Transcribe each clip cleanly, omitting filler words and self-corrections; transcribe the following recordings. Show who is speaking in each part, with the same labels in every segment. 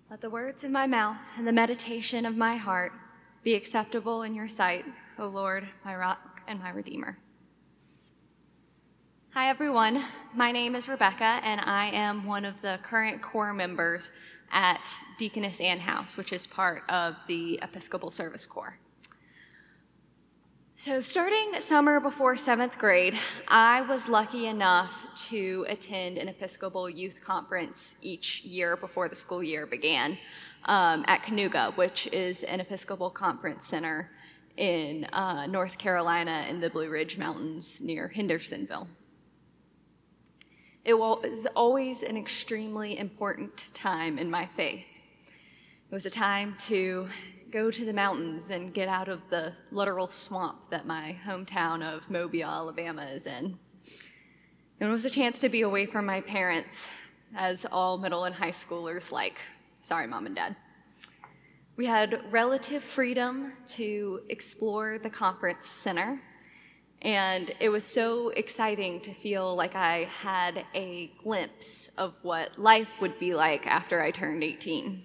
Speaker 1: Let the words of my mouth and the meditation of my heart be acceptable in your sight, O Lord, my rock and my redeemer. Hi, everyone. My name is Rebecca, and I am one of the current core members at Deaconess Ann House, which is part of the Episcopal Service Corps. So starting summer before 7th grade, I was lucky enough to attend an Episcopal Youth Conference each year before the school year began at Cayuga, which is an Episcopal conference center in North Carolina in the Blue Ridge Mountains near Hendersonville. It was always an extremely important time in my faith. It was a time to go to the mountains and get out of the literal swamp that my hometown of Mobile, Alabama is in. It was a chance to be away from my parents, as all middle and high schoolers like. Sorry, Mom and Dad. We had relative freedom to explore the conference center, and it was so exciting to feel like I had a glimpse of what life would be like after I turned 18.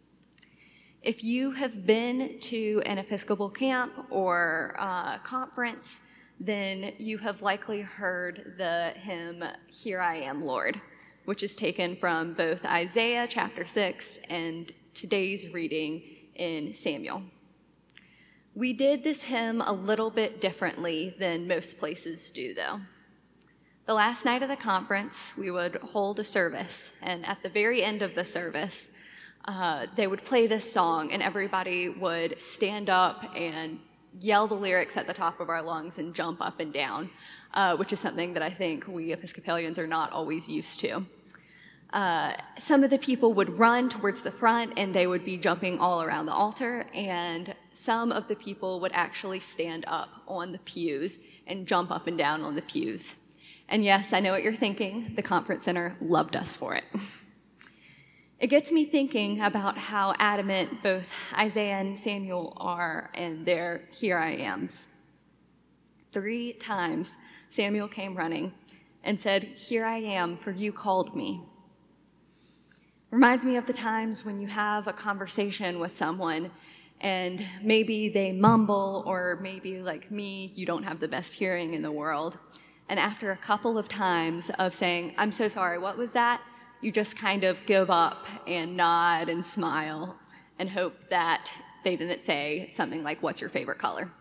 Speaker 1: If you have been to an Episcopal camp or conference, then you have likely heard the hymn, "Here I Am, Lord," which is taken from both Isaiah chapter 6 and today's reading in Samuel. We did this hymn a little bit differently than most places do, though. The last night of the conference, we would hold a service, and at the very end of the service, they would play this song, and everybody would stand up and yell the lyrics at the top of our lungs and jump up and down, which is something that I think we Episcopalians are not always used to. Some of the people would run towards the front, and they would be jumping all around the altar, and some of the people would actually stand up on the pews and jump up and down on the pews. And yes, I know what you're thinking. The conference center loved us for it. It gets me thinking about how adamant both Isaiah and Samuel are in their "Here I Ams." 3 times Samuel came running and said, "Here I am, for you called me." Reminds me of the times when you have a conversation with someone and maybe they mumble, or maybe like me, you don't have the best hearing in the world. And after a couple of times of saying, "I'm so sorry, what was that?" you just kind of give up and nod and smile and hope that they didn't say something like, "What's your favorite color?"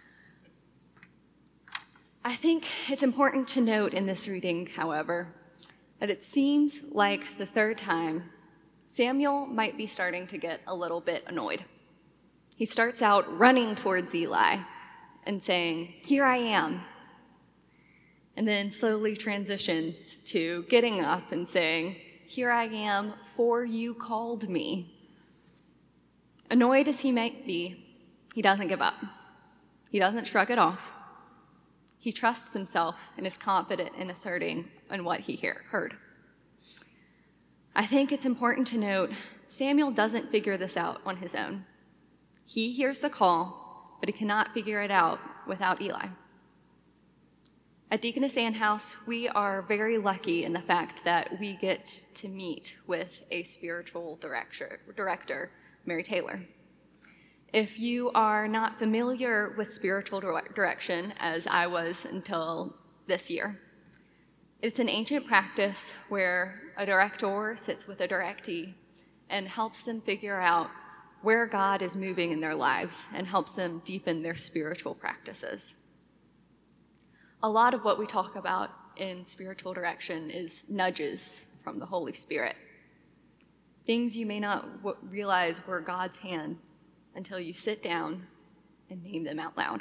Speaker 1: I think it's important to note in this reading, however, that it seems like the 3rd time, Samuel might be starting to get a little bit annoyed. He starts out running towards Eli and saying, "Here I am," and then slowly transitions to getting up and saying, "Here I am, for you called me." Annoyed as he might be, he doesn't give up. He doesn't shrug it off. He trusts himself and is confident in asserting on what he heard. I think it's important to note Samuel doesn't figure this out on his own. He hears the call, but he cannot figure it out without Eli. At Deaconess Ann House, we are very lucky in the fact that we get to meet with a spiritual director, Mary Taylor. If you are not familiar with spiritual direction, as I was until this year, it's an ancient practice where a director sits with a directee and helps them figure out where God is moving in their lives and helps them deepen their spiritual practices. A lot of what we talk about in spiritual direction is nudges from the Holy Spirit. Things you may not realize were God's hand until you sit down and name them out loud.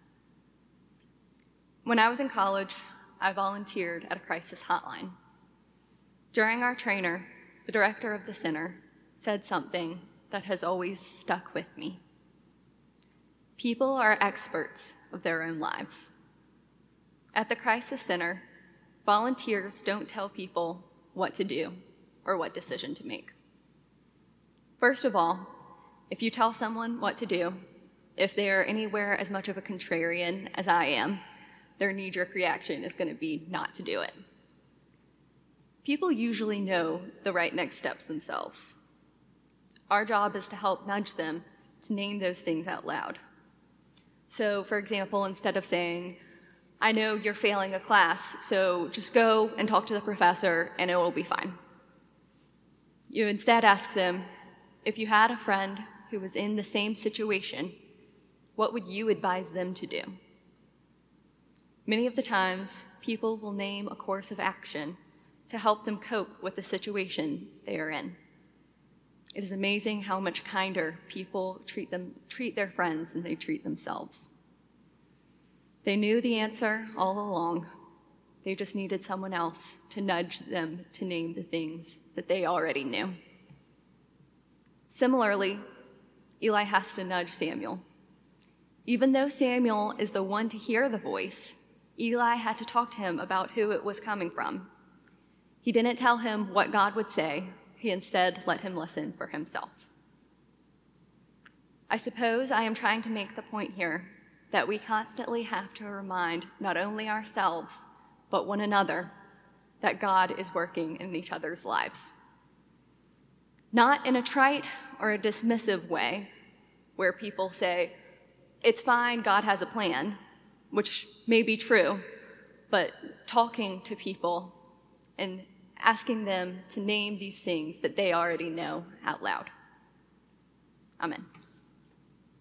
Speaker 1: When I was in college, I volunteered at a crisis hotline. During our trainer, the director of the center said something that has always stuck with me. People are experts of their own lives. At the Crisis Center, volunteers don't tell people what to do or what decision to make. First of all, if you tell someone what to do, if they are anywhere as much of a contrarian as I am, their knee-jerk reaction is going to be not to do it. People usually know the right next steps themselves. Our job is to help nudge them to name those things out loud. So, for example, instead of saying, I know you're failing a class, so just go and talk to the professor and it will be fine. You instead ask them, if you had a friend who was in the same situation, what would you advise them to do? Many of the times, people will name a course of action to help them cope with the situation they are in. It is amazing how much kinder people treat their friends than they treat themselves. They knew the answer all along. They just needed someone else to nudge them to name the things that they already knew. Similarly, Eli has to nudge Samuel. Even though Samuel is the one to hear the voice, Eli had to talk to him about who it was coming from. He didn't tell him what God would say. He instead let him listen for himself. I suppose I am trying to make the point here that we constantly have to remind not only ourselves, but one another, that God is working in each other's lives. Not in a trite or a dismissive way, where people say, it's fine, God has a plan, which may be true, but talking to people and asking them to name these things that they already know out loud. Amen.